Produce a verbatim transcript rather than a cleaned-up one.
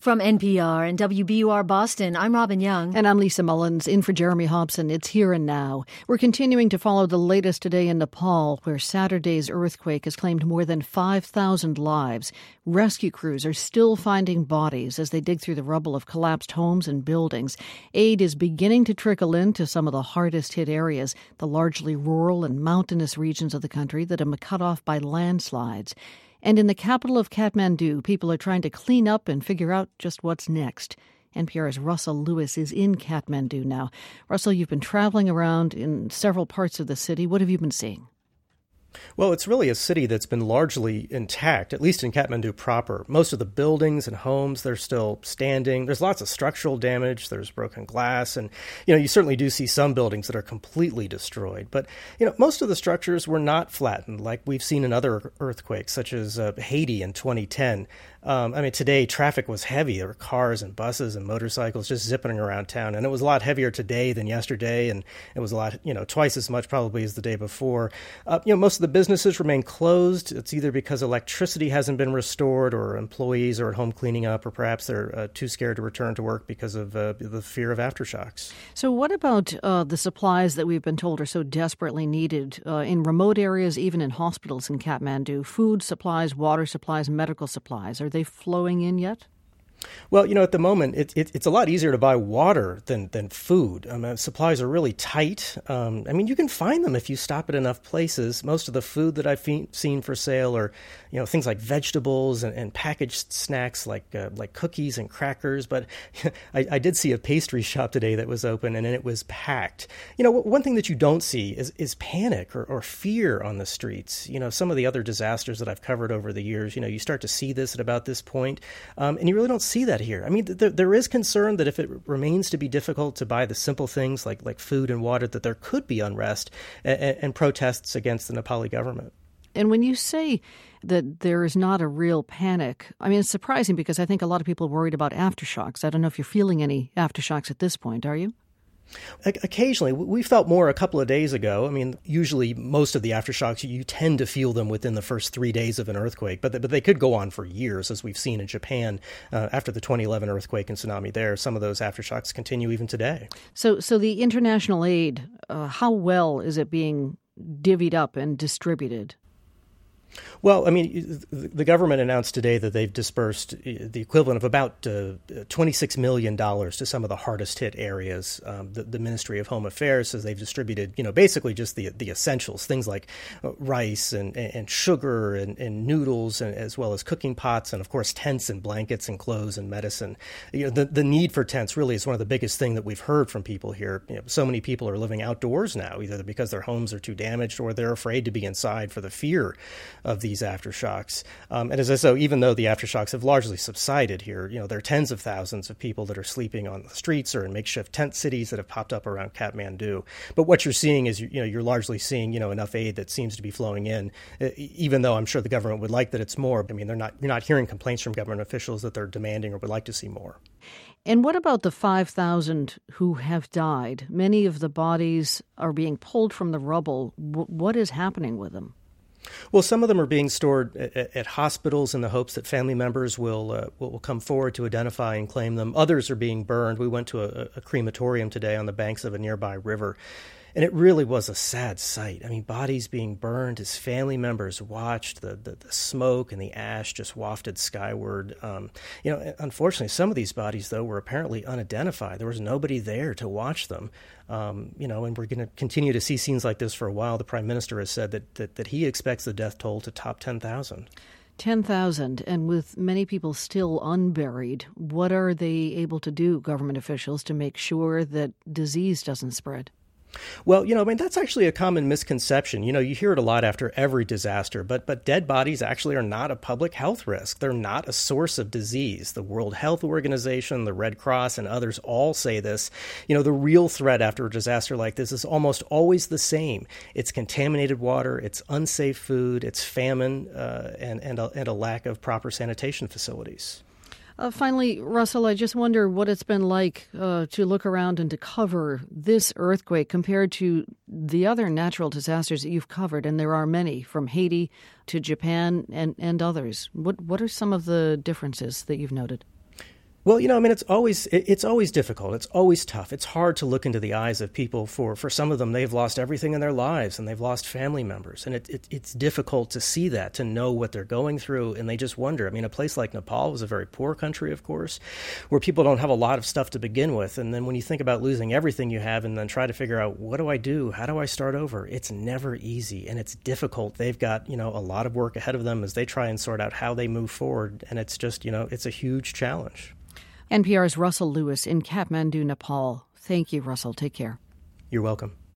From N P R and W B U R Boston, I'm Robin Young. And I'm Lisa Mullins, in for Jeremy Hobson. It's Here and Now. We're continuing to follow the latest today in Nepal, where Saturday's earthquake has claimed more than five thousand lives. Rescue crews are still finding bodies as they dig through the rubble of collapsed homes and buildings. Aid is beginning to trickle into some of the hardest-hit areas, the largely rural and mountainous regions of the country that have been cut off by landslides. And in the capital of Kathmandu, people are trying to clean up and figure out just what's next. N P R's Russell Lewis is in Kathmandu now. Russell, you've been traveling around in several parts of the city. What have you been seeing? Well, it's really a city that's been largely intact, at least in Kathmandu proper. Most of the buildings and homes, they're still standing. There's lots of structural damage. There's broken glass. And, you know, you certainly do see some buildings that are completely destroyed. But, you know, most of the structures were not flattened like we've seen in other earthquakes, such as uh, Haiti in twenty ten. Um, I mean, today traffic was heavy. There were cars and buses and motorcycles just zipping around town. And it was a lot heavier today than yesterday. And it was a lot, you know, twice as much probably as the day before. Uh, you know, most of the businesses remain closed. It's either because electricity hasn't been restored or employees are at home cleaning up, or perhaps they're uh, too scared to return to work because of uh, the fear of aftershocks. So what about uh, the supplies that we've been told are so desperately needed uh, in remote areas, even in hospitals in Kathmandu? Food supplies, water supplies, medical supplies. Are they flowing in yet? Well, you know, at the moment, it, it, it's a lot easier to buy water than than food. I mean, supplies are really tight. Um, I mean, you can find them if you stop at enough places. Most of the food that I've fe- seen for sale are, you know, things like vegetables and, and packaged snacks like uh, like cookies and crackers. But I, I did see a pastry shop today that was open, and it was packed. You know, one thing that you don't see is, is panic or, or fear on the streets. You know, some of the other disasters that I've covered over the years, you know, you start to see this at about this point, um, and you really don't see that here. I mean, th- there is concern that if it remains to be difficult to buy the simple things like, like food and water, that there could be unrest and, and protests against the Nepali government. And when you say that there is not a real panic, I mean, it's surprising because I think a lot of people are worried about aftershocks. I don't know if you're feeling any aftershocks at this point, are you? Occasionally. We felt more a couple of days ago. I mean, usually most of the aftershocks, you tend to feel them within the first three days of an earthquake, but, but they could go on for years, as we've seen in Japan uh, after the twenty eleven earthquake and tsunami there. Some of those aftershocks continue even today. So, so the international aid, uh, how well is it being divvied up and distributed? Well, I mean, the government announced today that they've dispersed the equivalent of about uh, twenty-six million dollars to some of the hardest hit areas. Um, the, the Ministry of Home Affairs says they've distributed, you know, basically just the the essentials, things like rice and, and sugar and, and noodles, and, as well as cooking pots, and of course tents and blankets and clothes and medicine. You know, the, the need for tents really is one of the biggest thing that we've heard from people here. You know, so many people are living outdoors now, either because their homes are too damaged or they're afraid to be inside for the fear of these aftershocks. Um, and as I say, even though the aftershocks have largely subsided here, you know, there are tens of thousands of people that are sleeping on the streets or in makeshift tent cities that have popped up around Kathmandu. But what you're seeing is, you know, you're largely seeing, you know, enough aid that seems to be flowing in, even though I'm sure the government would like that it's more. I mean, they're not, you're not hearing complaints from government officials that they're demanding or would like to see more. And what about the five thousand who have died? Many of the bodies are being pulled from the rubble. W- what is happening with them? Well, some of them are being stored at, at hospitals in the hopes that family members will, uh, will come forward to identify and claim them. Others are being burned. We went to a, a crematorium today on the banks of a nearby river, and it really was a sad sight. I mean, bodies being burned as family members watched, the, the, the smoke and the ash just wafted skyward. Um, you know, unfortunately, some of these bodies, though, were apparently unidentified. There was nobody there to watch them. Um, you know, and we're going to continue to see scenes like this for a while. The Prime Minister has said that, that, that he expects the death toll to top ten thousand. ten thousand, and with many people still unburied, what are they able to do, government officials, to make sure that disease doesn't spread? Well, you know, I mean, that's actually a common misconception. You know, you hear it a lot after every disaster, but but dead bodies actually are not a public health risk. They're not a source of disease. The World Health Organization, the Red Cross, and others all say this. You know, the real threat after a disaster like this is almost always the same. It's contaminated water, it's unsafe food, it's famine, uh, and, and, a, and a lack of proper sanitation facilities. Uh, finally, Russell, I just wonder what it's been like uh, to look around and to cover this earthquake compared to the other natural disasters that you've covered, and there are many, from Haiti to Japan and, and others. What what are some of the differences that you've noted? Well, you know, I mean, it's always it's always difficult. It's always tough. It's hard to look into the eyes of people. For, for some of them, they've lost everything in their lives, and they've lost family members. And it, it, it's difficult to see that, to know what they're going through, and they just wonder. I mean, a place like Nepal is a very poor country, of course, where people don't have a lot of stuff to begin with. And then when you think about losing everything you have and then try to figure out, what do I do? How do I start over? It's never easy, and it's difficult. They've got, you know, a lot of work ahead of them as they try and sort out how they move forward. And it's just, you know, it's a huge challenge. N P R's Russell Lewis in Kathmandu, Nepal. Thank you, Russell. Take care. You're welcome.